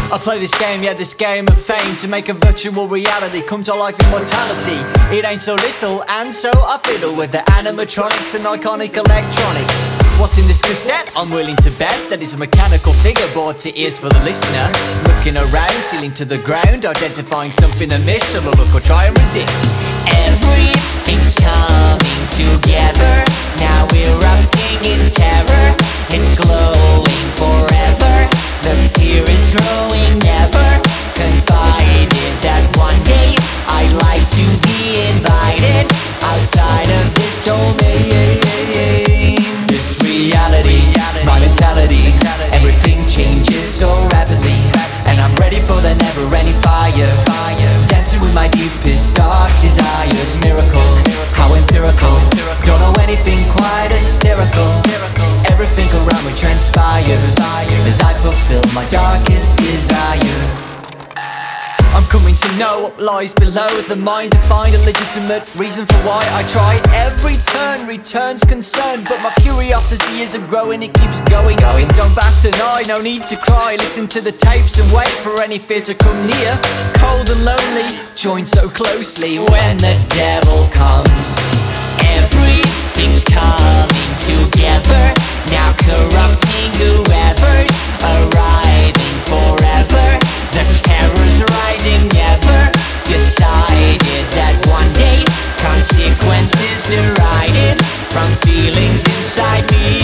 I play this game, yeah, this game of fame, to make a virtual reality come to life in mortality. It ain't so little, and so I fiddle with the animatronics and iconic electronics. What's in this cassette? I'm willing to bet that it's a mechanical figure brought to ears for the listener. Looking around, ceiling to the ground, identifying something amiss. Shall I look or try and resist? Everything's coming together. Now we're erupting in terror. It's glowing forever. The fear is growing, never confided that one day I'd like to be invited outside of this domain. This reality, my mentality, everything changes so rapidly, and I'm ready for the never-ending fire. Dancing with my deepest dark desires. Miracle, how empirical. Don't know anything quite hysterical. Everything around me transpires as I fulfill my darkest desire. I'm coming to know what lies below the mind, to find a legitimate reason for why I try. Every turn returns concern, but my curiosity isn't growing, it keeps going. Don't bat an eye, no need to cry. Listen to the tapes and wait for any fear to come near. Cold and lonely, joined so closely. When the devil comes, everything's coming together. Now corrupting whoever's arriving forever. The terror's rising, never decided that one day consequences derided from feelings inside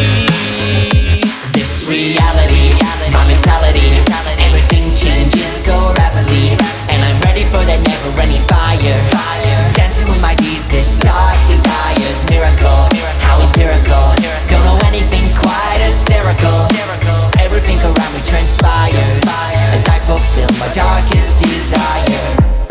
me. This reality, my mentality, everything changes so rapidly, and I'm ready for that never-ending fire. Dancing with my deepest dark desires. Miracle, how empirical. Don't know anything quite hysterical. Everything around me transpires as I fulfill my darkest desire.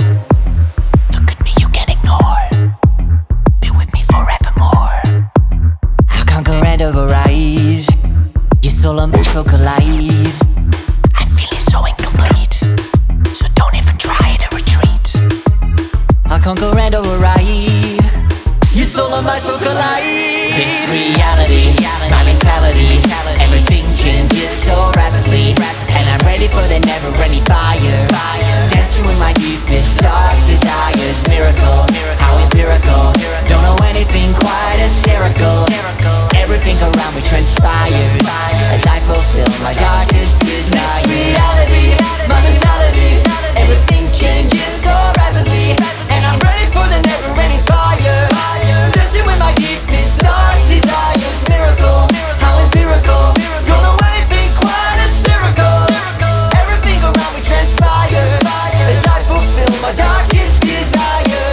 Look at me, you can ignore. Be with me forevermore. I'll conquer and override. Your soul and mental collide. I'm feeling so incomplete, so don't even try to retreat. I'll conquer and override. Your soul and my soul collide. This reality, my mentality, everything changes so rapidly, and I'm ready for the never-ending fire. Dancing with my deepest dark desires. Miracle, how empirical. Don't know anything quite hysterical. Everything around me transpires as I fulfill my darkest desire. This reality, my mentality, everything changes so rapidly, and I'm ready for the never-ending fire. Dancing with my deepest dark desires. Miracle, how empirical. Don't know anything quite hysterical. Everything around me transpires as I fulfill my darkest desire.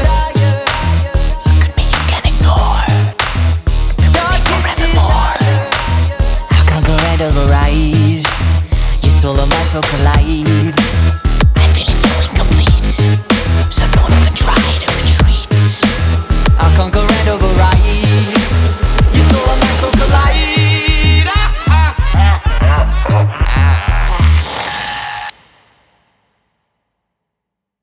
Look at me, you can ignore. Darkest desire. I'll conquer and override. Your soul and my soul collide.